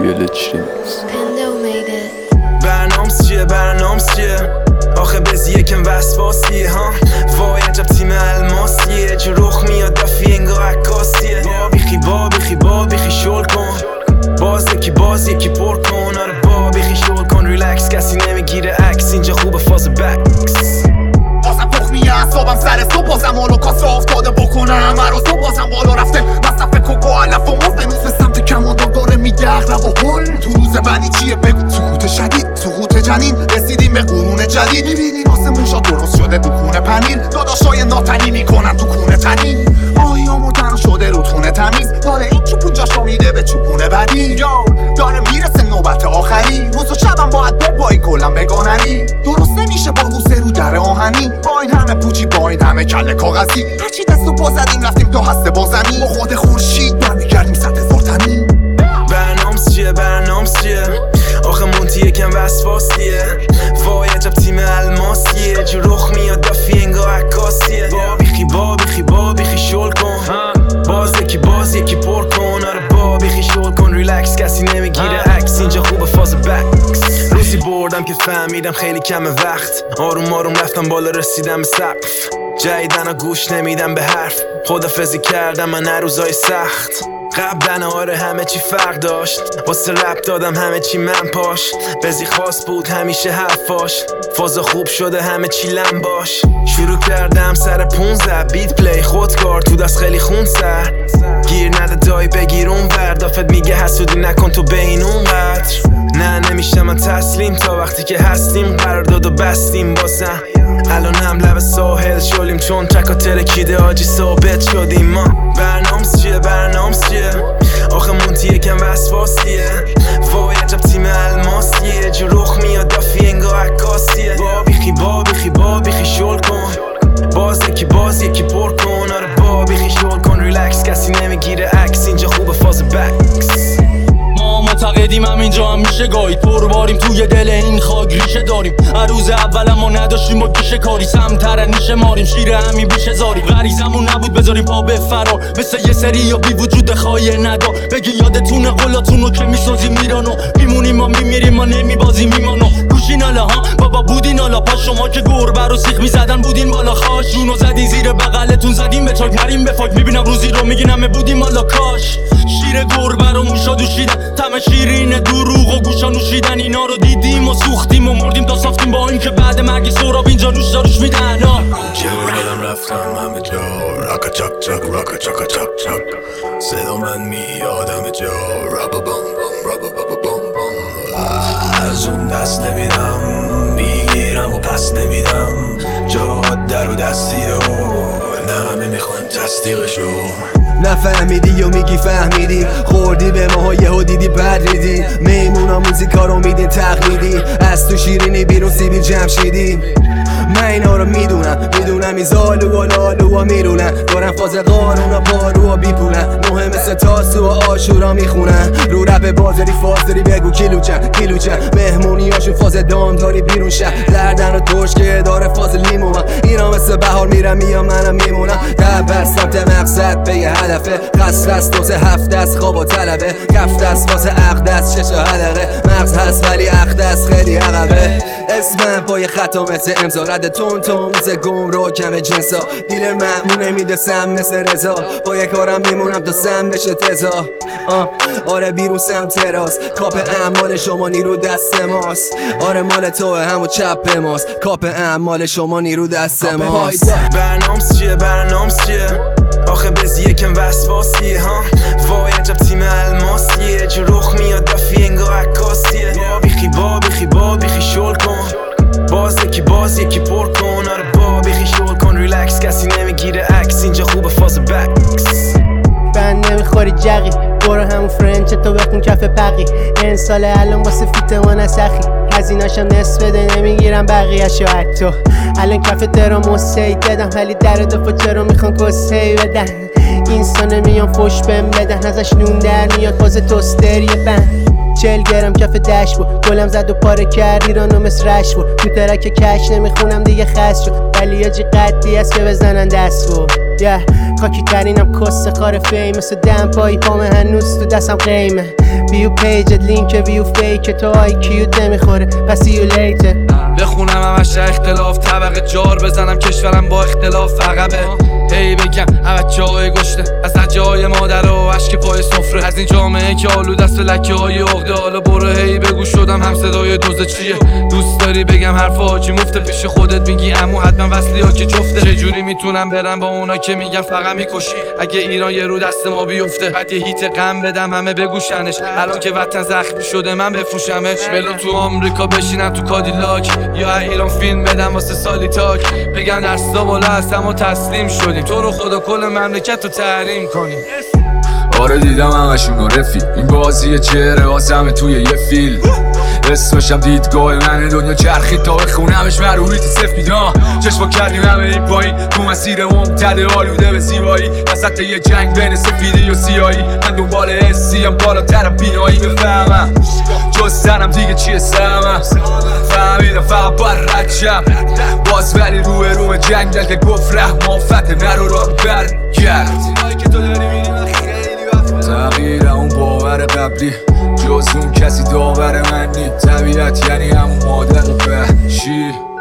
Village Remix. برنامس چیه آخه بزی یکم وسواسیه ها وای عجب تیم الماسیه جو رخ میاد دفی انگاه عکاسیه با بیخی شل کن باز یکی پر کن آره با بیخی شل کن ریلکس کسی نمیگیره عکس اینجا خوبه فاز بکس بازم پخ میه صابم سر صبح بازم حالا کاسه افتاده بکنم هر صبح بازم بالا رفته مصرف کوکو علف و موز بنوز به سمت کماندار داره میگه اغلب و هل تو روز بعدی چیه بگو سقوط شدید سقوط جنین رسیدیم به قرون جدید میبینی واسه موشا درست شده تو خونه پنیر داداشای ناتنی میکنن تو خونه تنین آیامون تن شده رودخونه تمیز داره این چوب اونجاش میده به چوبونه بعدی یا داره میرسه نوبت آخری روز و شبم باید ببایی کلم بگاننی درست نمیشه با بوسه رو در آهنی با این همه پوچی با این همه کله کاغذی هرچی دست و پا زدیم رفتیم تا هسته با زمین با خود خورشید برمیگردیم 100,000 تنین برنامس چیه آخه مونتی یکم وسواسیه وای عجب تیم الماسیه جو رخ میاد دفی انگاه عکاسیه با بیخی شل کن باز یکی پر کن آره با بیخی شل کن ریلکس کسی نمیگیره عکس اینجا خوبه فاز بکس روزی بردم که فهمیدم خیلی کمه وقت آروم رفتم بالا رسیدم به سقف جدیدن گوش نمیدم به حرف خدافظی کردم من هر روزای سخت قبلن آره همه چی فرق داشت واسه رپ دادم همه چی من پاش بزی خاص بود همیشه حرفاش فازا خوب شده همه چی لمباش شروع کردم سر 15 بیت پلی خودکار تو دست خیلی خون سر گیر نده دایی بگیر اون وردافت میگه حسودی نکن تو بین اون قدر نه نمیشم من تسلیم تا وقتی که هستیم قرار داد و بستیم باسم الان هم لب ساحل شلیم چون تکا ترکیده آجی ثابت شدیم ما برنامس چیه آخه مونتی یکم وسواسیه وای عجب تیم الماسیه جو رخ میاد دفی انگاه عکاسیه با بیخی شل کن باز یکی پر کن آره با بیخی شل کن ریلکس کسی نمیگیره عکس اینجا خوبه فاز بکس ما معتقدیم همینجا هم میشه گاهی پر باریم توی دل این خاک ریشه داریم هر روز اول ما نداشتیم با کیش کاری سمتر نیشه ماریم شیر همین بیشه زاریم غریزمون نبود بذاریم پا به فرار مثل یه سری یا بی وجود خواهی ندا بگی یادتونه قولاتونو که میسازیم میرانو میمونیم ما میمیریم ما نمیبازیم میمانو گوشین حالا ها بابا بودین حالا پا شما که گربه رو سیخ میزدن بودین بالا خاش جونو زدین زیر بغلتون زدیم به چاک نریم به فاک میبینم روزی رو میگین همه بودیم حالا کاش شیر گربه رو موشا دوشیدن تم شیرین دروغ و گوشا نوشیدن اینا رو دیدیم و سوختیم و مردیم تا ساختیم با این که بعد مرگی سراب اینجا روش داروش میدن چه بردم رفتم همه جا راکا چاک چاک صدا من میاد همه جا رابا بام از اون دست نمیدم میگیرم و پس نمیدم جاد در و دستیه و نه همه میخوان تصدیقشو نفهمیدی و میگی فهمیدی خوردی به ماها یهو دیدی پریدی میمونا موزیکا رو میدین تقلیدی از تو شیرینی بیرون سیبیل جمشیدی من اینا رو میدونم این زالو و لالو ها میرونن دارن فاز قانون و پارو و بیپولن مهم مثل تاسو و آشورا میخونن رو رپ بازاری فاز داری بگو کیلوچن مهمونیاشون فاز دام داری بیرون شهر دردن و توش که داره فاز لیمو اینا مثل بهار میرم میام منم میمونم در سمت مقصد به یه هدفه قصد دوزه هفت از خواب و طلبه کفت از واسه عقد از شش حلقه مغز هست ولی عقد از خیلی عقبه اسمم پای خطا مثل امضا رد تون مثل گم رو کم جنسا دیلر معمون نمیده سم مثل رضا با یه کارم میمونم تا سم بشه تزا آره بیرون سم تراس کاپ اعمال شما نیرو دست ماست آره مال توه همو چپ ماست کاپ اعمال شما نیرو دست ماست برنامس چیه آخه بزی یکم وسواسیه ها وای عجب تیم الماسیه جو رخ میاد دفی انگاه عکاسیه با بیخی شل کن باز یکی پر کن آره با بیخی شل کن ریلکس کسی نمیگیره عکس اینجا خوبه فاز بکس بند نمیخوری جقی برو همون فرنچ تو بخون کف پقی این سال الان واسه فیت ما نسخی هزیناشم نصف بده نمیگیرم بقیه‌شو حتی الان کف دراموس هی دادم ولی در دفعه چرا میخوان کسهی بدن اینسان میان فوش بهم بدن ازش نون در میاد باز توستر یه بند 40 گرم کف دش بود گلم زد و پاره کرد ایرانو مثل رش بود تو ترک کش نمیخونم دیگه خست شد ولی یه جی قدی است که بزنن دست بود خاکی ترینم کس خار فیم مثل دم پایی پامه هنوز تو دستم قیمه ویو پیجت لینک ویو فیک تو IQ نمیخوره پس see you later. بخونم همش اختلاف طبقه جار بزنم کشورم با اختلاف عقبه هی بگم بچه های گشته از لجه های مادر و عشق پای سفره از این جامعه که آلود است به لکه های عقده حالا برو هی بگو شدم هم صدای دوزه چیه دوست داری بگم حرف حاجی مفته پیش خودت میگی امو حتما وصلی ها که جفته چجوری میتونم برم با اونا که میگم فقط میکشی اگه ایران یه رو دست ما بیفته بعد یه هیت غم بدم همه بگوشنش الان که وطن زخمی شده من بفروشمش بلو تو آمریکا بشینم تو کادیلاک یا ایران فیلم بدم واسه سالی تاک بگم دستا بالا هستم و تسلیم شدیم تو رو خدا کل مملکت رو تحریم کنیم. آره دیدم همشون رفیق این بازی چهره واسمه توی یه فیلم اسمشم دیدگاه من دنیا چرخید تا بخونمش مروحیت سفیدا چشما کردیم همه این پایین تو مسیر ممتد آلوده به زیبایی وسط یه جنگ بین سفیدی و سیایی من دنبال حسیم بالاتر بینایی بفهمم جز سرم دیگه چیه سرمم فهمیدم فقط باید رد شم باز ولی روی جنگل که گفت رحم آفته نرو را برگرد تغییر اون باور قبلی جز اون کسی داور من نی طبیعت یعنی همون مادر وحشی